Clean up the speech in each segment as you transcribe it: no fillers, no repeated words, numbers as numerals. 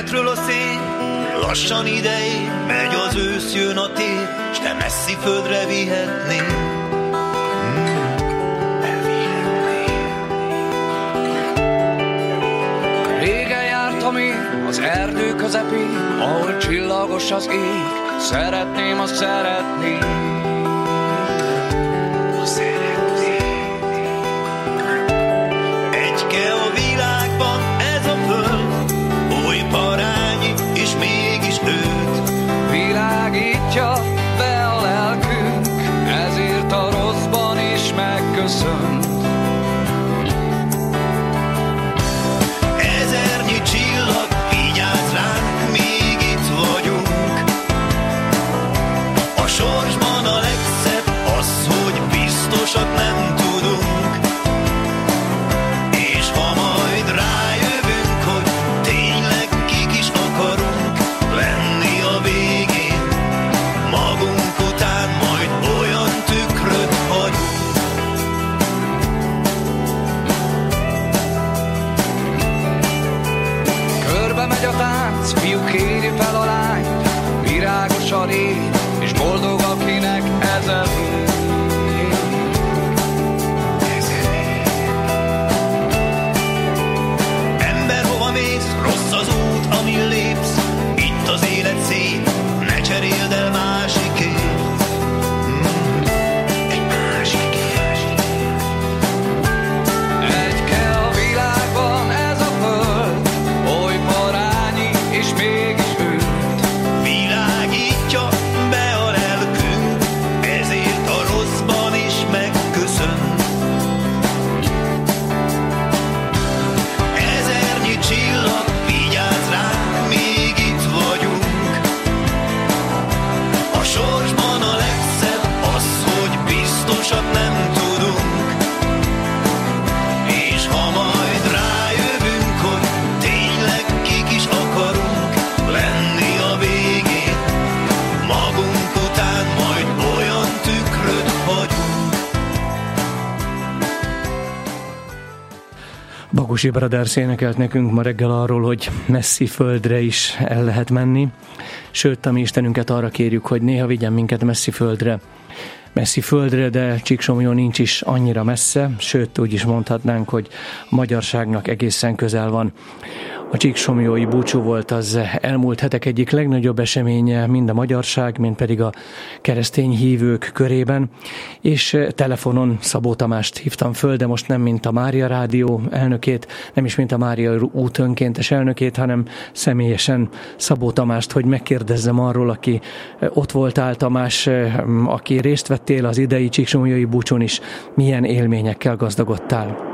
keletről a szél, lassan idejé, megy az ősz, jön a tél, s te messzi földre vihetnél. Régen jártam én az erdő közepén, ahol csillagos az ég, szeretném, azt szeretném. Egyke a világban ez a föld, oly parányi, és mégis őt világítja be a lelkünk, ezért a rosszban is megköszönt. Ezernyi csillag vigyáz ránk, még itt vagyunk. A sorsban a legszebb az, hogy biztosat nem tudunk. És ha majd rájövünk, hogy tényleg kik is akarunk lenni a végén, magunk után majd olyan tükröt hagyunk. Körbe megy a tánc, fiú kéri fel a lányt, virágos a rég, és boldog akinek ez a rég. Ember, hova mész? Rossz az út, amin lépsz. Itt az élet szép, ne cseréld el másikért. Egy másikért. Egyke a világban ez a föld, oly parányi, és mégis őt Világítja be a lelkünk, ezért a rosszban is megköszön. Ezernyi csillag vigyáz ránk, még itt vagyunk. A sorsban a legszebb az, hogy biztosat nem tudunk. És ha majd rájövünk, hogy tényleg kik is akarunk lenni a végén, magunk után majd olyan tükröt hagyunk. Bagosi Brothers énekelt nekünk ma reggel arról, hogy messzi földre is el lehet menni, sőt, a mi Istenünket arra kérjük, hogy néha vigyen minket messzi földre, de Csíksomlyó nincs is annyira messze, sőt, úgy is mondhatnánk, hogy a magyarságnak egészen közel van. A csíksomlyói búcsú volt az elmúlt hetek egyik legnagyobb eseménye, mind a magyarság, mind pedig a keresztény hívők körében, és telefonon Szabó Tamást hívtam föl, de most nem mint a Mária Rádió elnökét, nem is mint a Mária út önkéntes elnökét, hanem személyesen Szabó Tamást, hogy megkérdezzem arról, aki ott voltál, Tamás, aki részt vettél az idei csíksomlyói búcsún is, milyen élményekkel gazdagodtál?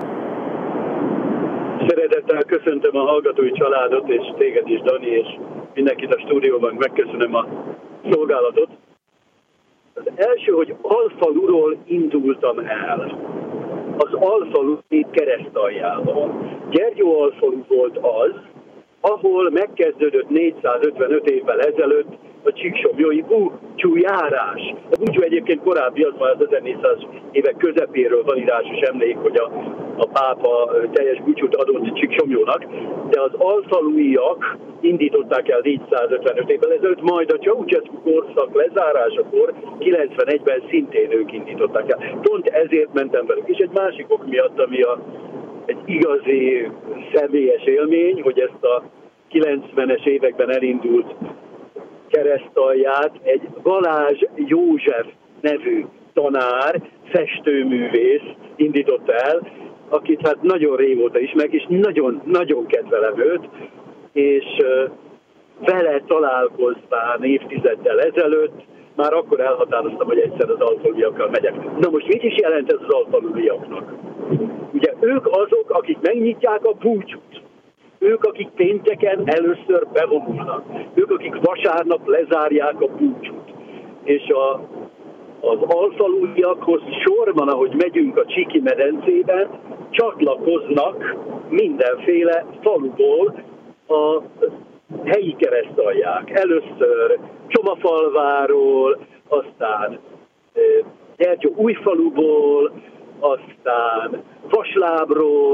Szeretettel köszöntöm a hallgatói családot, és téged is, Dani, és mindenkit a stúdióban megköszönöm a szolgálatot. Az első, hogy Alfaluról indultam el. Az Alfalu keresztaljában. Gyergyóalfalu volt az, ahol megkezdődött 455 évvel ezelőtt a csíksomlyói búcsújárás. A búcsú egyébként korábbi, az már az 1400 évek közepéről van írásos emlék, hogy a pápa teljes búcsút adott Csíksomlyónak, de az alfaluiak indították el 455 évvel ezelőtt, majd a Ceausescu korszak lezárásakor 91-ben szintén ők indították el. Pont ezért mentem velük. És egy másik ok miatt, ami egy igazi személyes élmény, hogy ezt a 90-es években elindult keresztalját egy Balázs József nevű tanár, festőművész indította el, akit hát nagyon régóta ismerek, és nagyon kedvelem őt, és vele találkozván évtizeddel ezelőtt már akkor elhatároztam, hogy egyszer az alfaluiakkal megyek. Na most mit is jelent ez az alfaluiaknak? Ugye ők azok, akik megnyitják a búcsút. Ők, akik pénteken először bevonulnak. Ők, akik vasárnap lezárják a búcsút. És az alfaluiakhoz sorban, ahogy megyünk a Csíki medencében, csatlakoznak mindenféle faluból a helyi keresztalják. Először Csomafalváról, aztán Gyergyóújfaluból, aztán Vaslábról,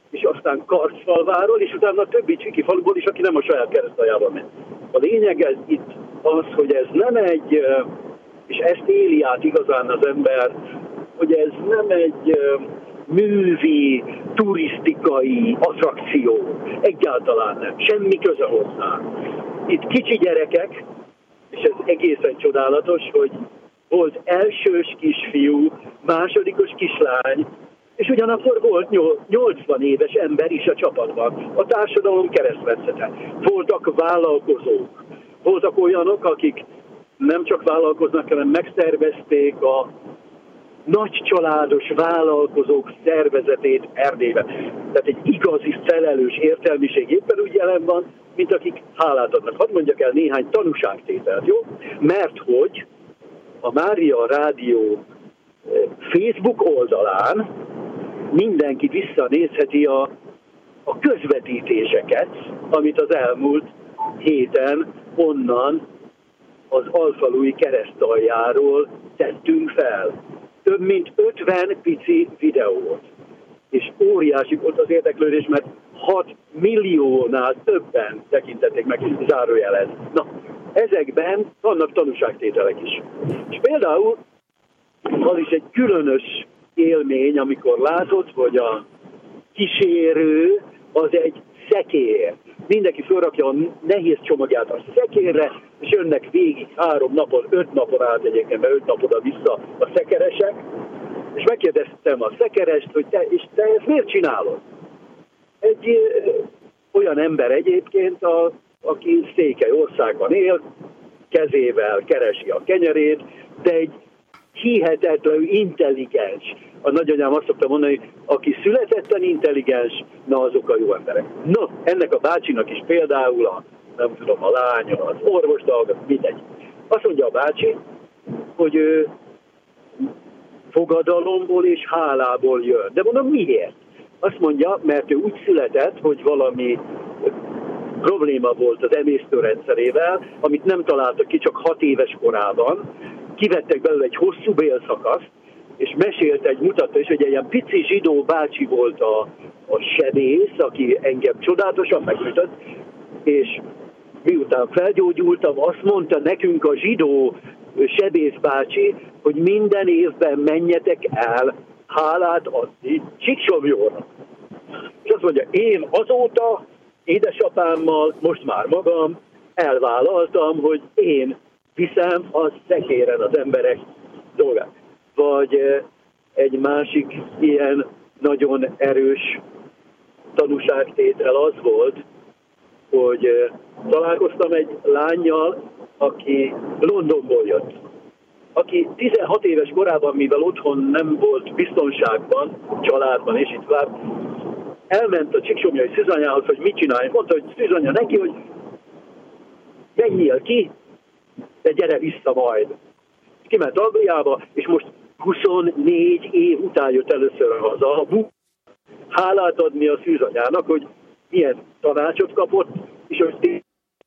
és aztán Karcfalváról, és utána a többi csiki faluból is, aki nem a saját keresztaljában ment. A lényeg ez itt az, hogy ez nem egy, és ezt éli át igazán az ember, hogy ez nem egy művi, turisztikai attrakció. Egyáltalán nem. Semmi köze hozzá. Itt kicsi gyerekek, és ez egészen csodálatos, hogy volt elsős kisfiú, másodikos kislány, és ugyanakkor volt 80 éves ember is a csapatban. A társadalom keresztmetszete. Voltak vállalkozók. Voltak olyanok, akik nem csak vállalkoznak, hanem megszervezték a nagycsaládos vállalkozók szervezetét Erdélyben. Tehát egy igazi felelős értelmiség éppen úgy jelen van, mint akik hálát adnak. Hadd mondjak el néhány tanúságtételt, jó? Mert hogy a Mária Rádió Facebook oldalán mindenki visszanézheti a közvetítéseket, amit az elmúlt héten onnan az Alfalui keresztaljáról tettünk fel. Több mint 50 pici videót. És óriási volt az érdeklődés, mert 6 milliónál többen tekintették meg, zárójelez. Na, ezekben vannak tanúságtételek is. És például az is egy különös élmény, amikor látod, hogy a kísérő az egy szekér. Mindenki felrakja a nehéz csomagját a szekérre, és jönnek végig 3 napon, 5 napon át egyébként, mert 5 napon vissza a szekeresek, és megkérdeztem a szekerest, hogy te ezt miért csinálod? Egy olyan ember egyébként, aki Székelyországban él, kezével keresi a kenyerét, de egy hihetetlenül intelligens. A nagyanyám azt szokta mondani, hogy aki születetten intelligens, na azok a jó emberek. Na, ennek a bácsinak is például a lánya, az orvosdalga, mindegy. Azt mondja a bácsi, hogy ő fogadalomból és hálából jön. De mondom, miért? Azt mondja, mert ő úgy született, hogy valami probléma volt az emésztőrendszerével, amit nem találtak ki csak 6 éves korában. Kivettek belőle egy hosszú bélszakaszt, és mesélte, mutatta is, hogy egy ilyen pici zsidó bácsi volt a sebész, aki engem csodálatosan megütött, és miután felgyógyultam, azt mondta nekünk a zsidó sebész bácsi, hogy minden évben menjetek el hálát adni Csíksomjónak. És azt mondja, én azóta édesapámmal, most már magam elvállaltam, hogy én viszem a szekéren az emberek dolgát. Vagy egy másik ilyen nagyon erős tanúságtétel az volt, hogy találkoztam egy lánnyal, aki Londonból jött. Aki 16 éves korában, mivel otthon nem volt biztonságban, családban és itt vár, elment a csíksomlyai szűzanyához, hogy mit csinálj. Mondta, hogy szűzanya neki, hogy menjél ki, de gyere vissza majd. Kiment Angliába, és most 24 év után jött először haza, hálát adni a szűzanyának, hogy milyen tanácsot kapott, és hogy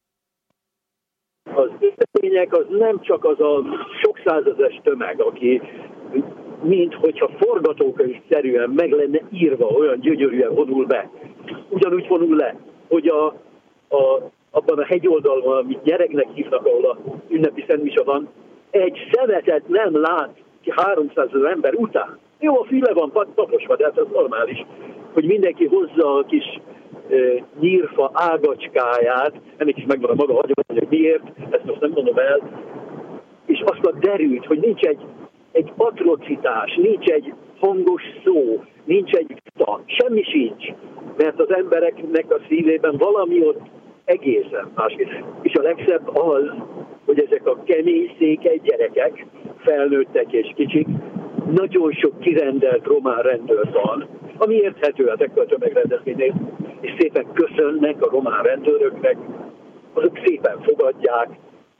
az élmények az nem csak az a sok százezeres tömeg, aki mint hogyha forgatókönyvszerűen meg lenne írva, olyan gyönyörűen vonul be. Ugyanúgy vonul le, hogy abban a hegyoldalon, amit Nyeregnek hívnak, ahol a ünnepi szentmise van, egy szemetet nem lát 300 000 ember után. Jó, a füle van taposva, de hát ez normális, hogy mindenki hozza a kis nyírfa ágacskáját, ennek is megvan a maga hagyomány, hogy miért, ezt most nem mondom el, és azt a derült, hogy nincs egy atrocitás, nincs egy hangos szó, nincs egy vita, semmi sincs, mert az embereknek a szívében valami ott egészen másképp. És a legszebb az, hogy ezek a kemény székely gyerekek, felnőttek és kicsik, nagyon sok kirendelt román rendőr van, ami érthető a ekkor tömegrendezvénynél, és szépen köszönnek a román rendőröknek, azok szépen fogadják.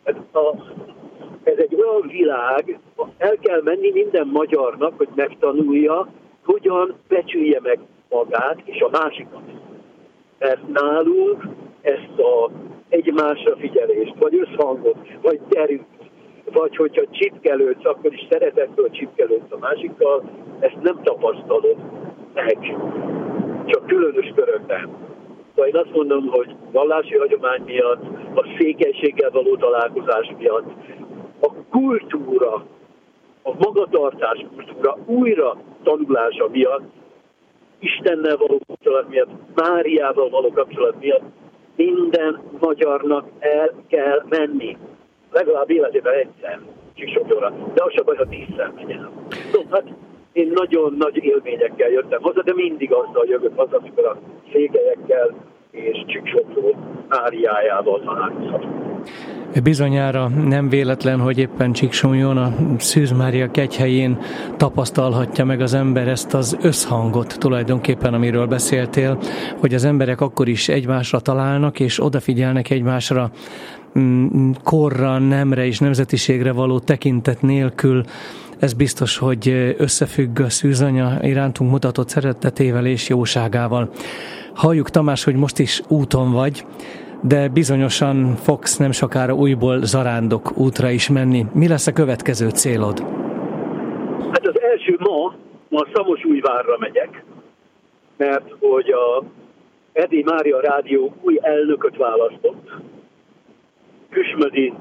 Ez egy olyan világ, el kell menni minden magyarnak, hogy megtanulja, hogyan becsülje meg magát és a másikat. Mert nálunk ezt a egymásra figyelést, vagy összhangot, vagy derűt, vagy hogyha csipkelődsz, akkor is szeretetből csipkelődsz a másikkal, ezt nem tapasztalod meg. csak különös körökben. Szóval én azt mondom, hogy vallási hagyomány miatt, a székelységgel való találkozás miatt, a kultúra, a magatartás kultúra újra tanulása miatt, Istennel való kapcsolat miatt, Máriával való kapcsolat miatt minden magyarnak el kell menni. Legalább életében egyszer Csíksomlyóra, de az sem baj, ha 10-szer megy el. Hát én nagyon nagy élményekkel jöttem haza, de mindig azzal jövök haza, amikor a székelyekkel és Csíksomlyó Máriájával találkozhatunk. Bizonyára nem véletlen, hogy éppen Csíksomlyón a Szűz Mária kegyhelyén tapasztalhatja meg az ember ezt az összhangot tulajdonképpen, amiről beszéltél, hogy az emberek akkor is egymásra találnak, és odafigyelnek egymásra korra, nemre és nemzetiségre való tekintet nélkül. Ez biztos, hogy összefügg a Szűzanya irántunk mutatott szeretetével és jóságával. Halljuk, Tamás, hogy most is úton vagy, de bizonyosan fogsz nem sokára újból zarándok útra is menni. Mi lesz a következő célod? Hát az első ma Szamosújvárra megyek, mert hogy a Erdély Mária Rádió új elnököt választott, Küsmödi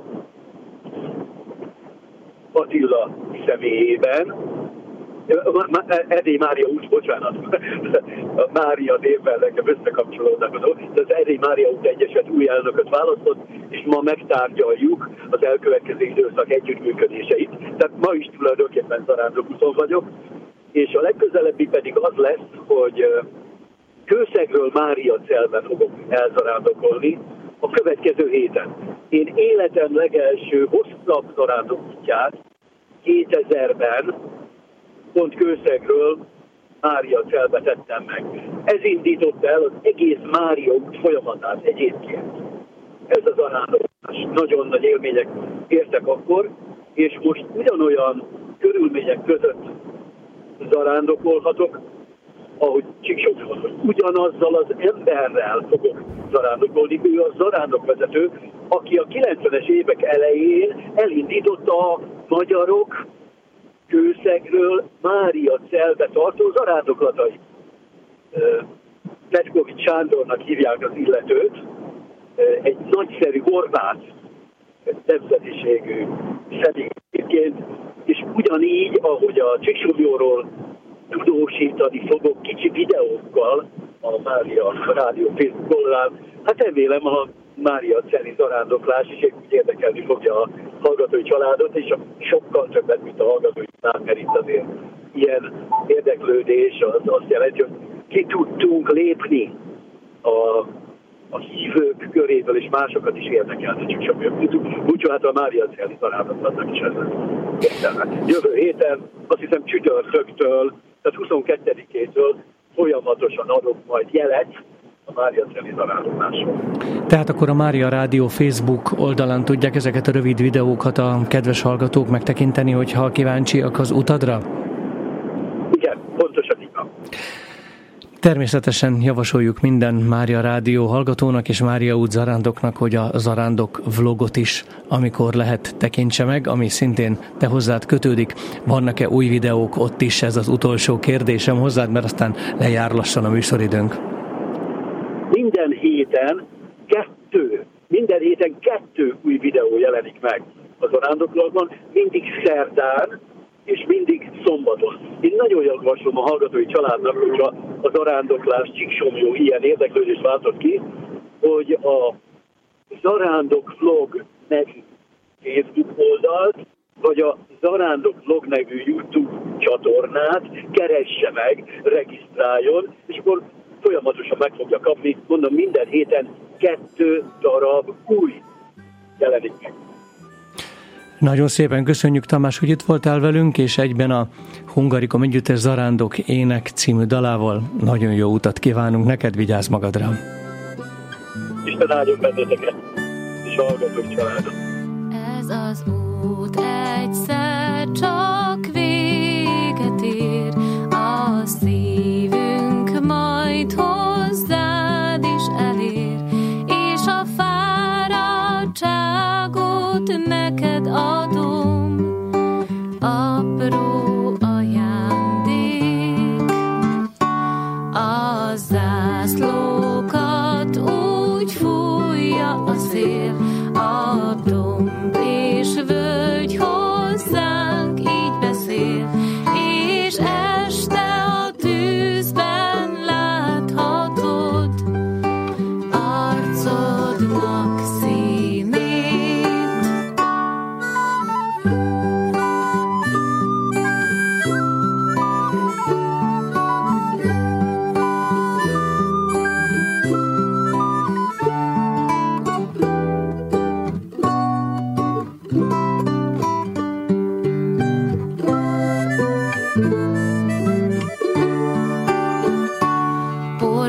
Attila személyében. Erdély Mária út, bocsánat, a Mária névvel nekem összekapcsolódnak de az Erdély Mária út Egyesület új elnököt választott, és ma megtárgyaljuk az elkövetkező időszak együttműködéseit. Tehát ma is tulajdonképpen zarándokúton vagyok, és a legközelebbi pedig az lesz, hogy Kőszegről Máriacelbe fogok elzarándokolni a következő héten. Én életem legelső hosszabb zarándokútját 2000-ben pont Kőszegről Máriacelbe tettem meg. Ez indította el az egész Mária út folyamatát egyébként. Ez a zarándokolás. Nagyon nagy élmények értek akkor, és most ugyanolyan körülmények között zarándokolhatok, ahogy Csíksomlyón, hogy ugyanazzal az emberrel fogok zarándokolni. Ő a zarándokvezető, aki a 90-es évek elején elindította a magyarok Kőszegről Máriacelbe tartó zarándoklatait. Petkovics Sándornak hívják az illetőt, egy nagyszerű horvát nemzetiségű személyként, és ugyanígy, ahogy a Csíksomlyóról tudósítani fogok kicsi videókkal a Mária Rádió Facebook oldalán, hát remélem a Máriaceli zarándoklás is úgy érdekelni fogja a hallgatói családot, és sokkal többet, mint a hallgatói család, mert itt azért ilyen érdeklődés az azt jelenti, hogy ki tudtunk lépni a hívők köréből, és másokat is érdekelni, csak úgyhogy hát a Máriaceli zarándoklatnak is ez értelme. Jövő héten, azt hiszem csütörtöktől, tehát 22-től folyamatosan adok majd jelet a Máriaceli zarándokásról. Tehát akkor a Mária Rádió Facebook oldalán tudják ezeket a rövid videókat a kedves hallgatók megtekinteni, hogyha kíváncsiak az utadra? Igen, pontosan így van. Természetesen javasoljuk minden Mária Rádió hallgatónak és Mária út zarándoknak, hogy a zarándok vlogot is, amikor lehet, tekintse meg, ami szintén te hozzád kötődik. Vannak-e új videók ott is? Ez az utolsó kérdésem hozzád, mert aztán lejár lassan a műsoridőnk. Minden héten kettő új videó jelenik meg a zarándoklatban, mindig szerdán és mindig szombaton. Én nagyon javaslom a hallgatói családnak, hogyha a zarándoklás Csíksomlyó ilyen érdeklődést váltott ki, hogy a Zarándok Vlog nevű Facebook oldalt, vagy a Zarándok Vlog nevű YouTube csatornát keresse meg, regisztráljon, és akkor folyamatosan meg fogja kapni, mondom, minden héten 2 darab új jelenik meg. Nagyon szépen köszönjük, Tamás, hogy itt voltál velünk, és egyben a Hungarikum Együttes Zarándok ének című dalával nagyon jó utat kívánunk neked, vigyázz magadra! Isten áldjon benneteket, és hallgatók családot! Ez az út egyszer csak véget ér, a szívünk majd hozzád is elér, és a fáradtságot neked adom, apró ajándék, az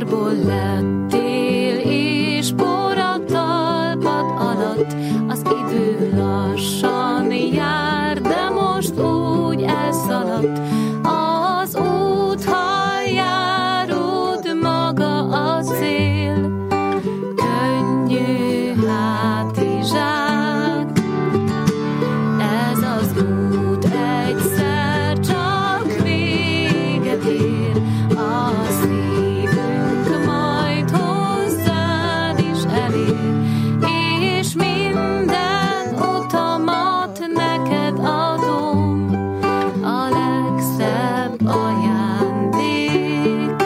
Kőból lettél, és por a talpad alatt. Az idő lassan jár, de most úgy elszaladt. Az út, ha járod, maga a cél. Könnyű hátizsák, ez az út egyszer csak véget ér. A szívünk majd hozzád is elér, és minden utamat neked adom, a legszebb ajándék.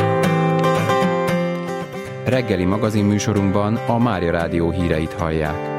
Reggeli magazinműsorunkban a Mária Rádió híreit hallják.